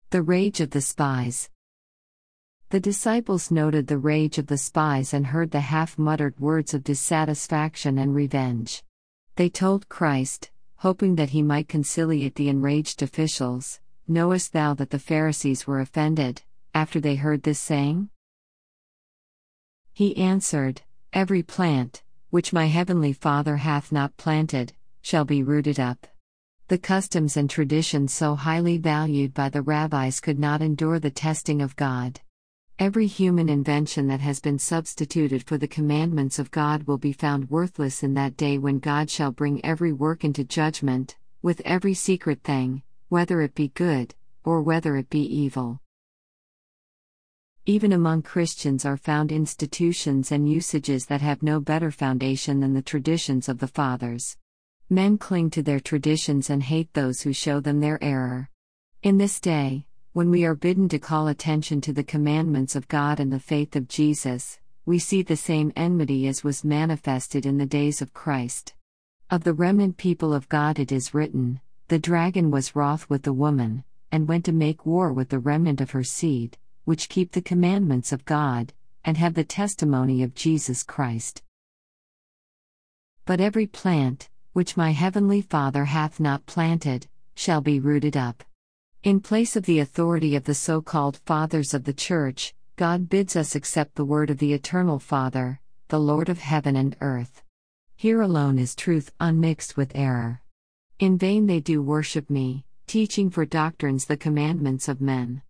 The rage of the spies. The disciples noted the rage of the spies and heard the half-muttered words of dissatisfaction and revenge. They told Christ, hoping that he might conciliate the enraged officials, "Knowest thou that the Pharisees were offended, after they heard this saying?" He answered, "Every plant, which my heavenly Father hath not planted, shall be rooted up." The customs and traditions so highly valued by the rabbis could not endure the testing of God. Every human invention that has been substituted for the commandments of God will be found worthless in that day when God shall bring every work into judgment, with every secret thing, whether it be good, or whether it be evil. Even among Christians are found institutions and usages that have no better foundation than the traditions of the fathers. Men cling to their traditions and hate those who show them their error. In this day, when we are bidden to call attention to the commandments of God and the faith of Jesus, we see the same enmity as was manifested in the days of Christ. Of the remnant people of God it is written, "The dragon was wroth with the woman, and went to make war with the remnant of her seed, which keep the commandments of God, and have the testimony of Jesus Christ." But every plant, which my heavenly Father hath not planted, shall be rooted up. In place of the authority of the so-called Fathers of the Church, God bids us accept the word of the Eternal Father, the Lord of heaven and earth. Here alone is truth unmixed with error. In vain they do worship me, teaching for doctrines the commandments of men.